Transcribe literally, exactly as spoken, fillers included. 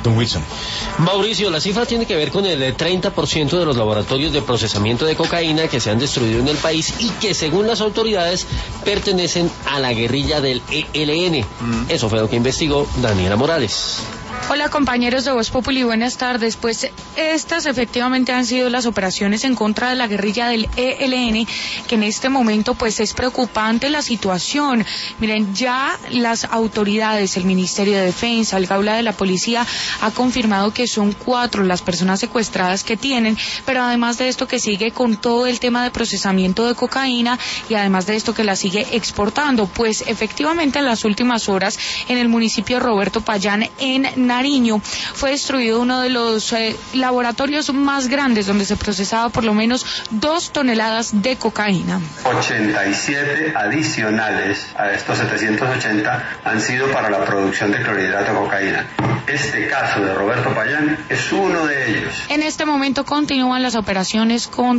Don Wilson. Mauricio, la cifra tiene que ver con el treinta por ciento de los laboratorios de procesamiento de cocaína que se han destruido en el país y que según las autoridades pertenecen a la guerrilla del E L N. Mm. Eso fue lo que investigó Daniela Morales. Hola compañeros de Voz Populi, buenas tardes. Pues estas efectivamente han sido las operaciones en contra de la guerrilla del E L N, que en este momento pues es preocupante la situación. Miren, ya las autoridades, el Ministerio de Defensa, el Gaula de la Policía ha confirmado que son cuatro las personas secuestradas que tienen, pero además de esto que sigue con todo el tema de procesamiento de cocaína y además de esto que la sigue exportando. Pues efectivamente en las últimas horas en el municipio Roberto Payán en Nariño fue destruido uno de los eh, laboratorios más grandes donde se procesaba por lo menos dos toneladas de cocaína. ochenta y siete adicionales a estos setecientos ochenta han sido para la producción de clorhidrato de cocaína. Este caso de Roberto Payán es uno de ellos. En este momento continúan las operaciones con